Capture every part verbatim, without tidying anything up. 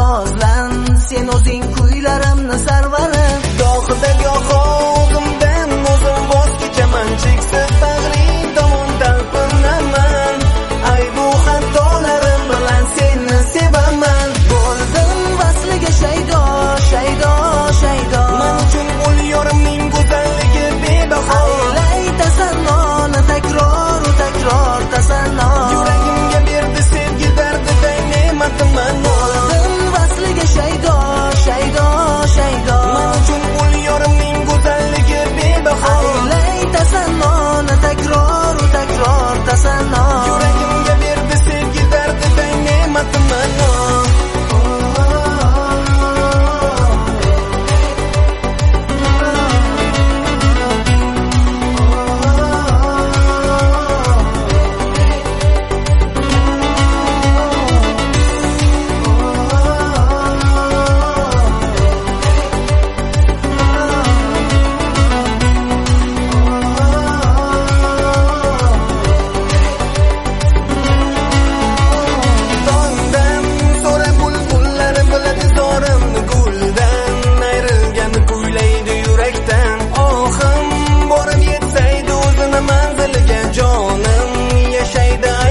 sozlan, sen o'zing kuylarimni sarvarim. Gohida goho o'zimdan o'zim voz kechaman, cheksiz bag'ri tomon talpinaman. Ay bu xatolarim bilan seni sevaman. Bo'ldim vasliga shaydo, shaydo, shaydo. Men uchun ul yorimning go'zalligi bebaho. Aylay tasannoni takror takror tasanno. Yuragimga berdi sevgi dardida ne'matiman. Bo'ldim vasliga shaydo, shaydo, shaydo. Men uchun ul yorimning go'zalligi bebaho. Aylay tasannoni takror takror tasanno. Yuragimga berdi sevgi dardida ne'matiman.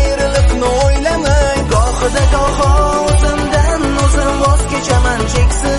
Gohida goho o'zimdan o'zim voz kechaman, cheksiz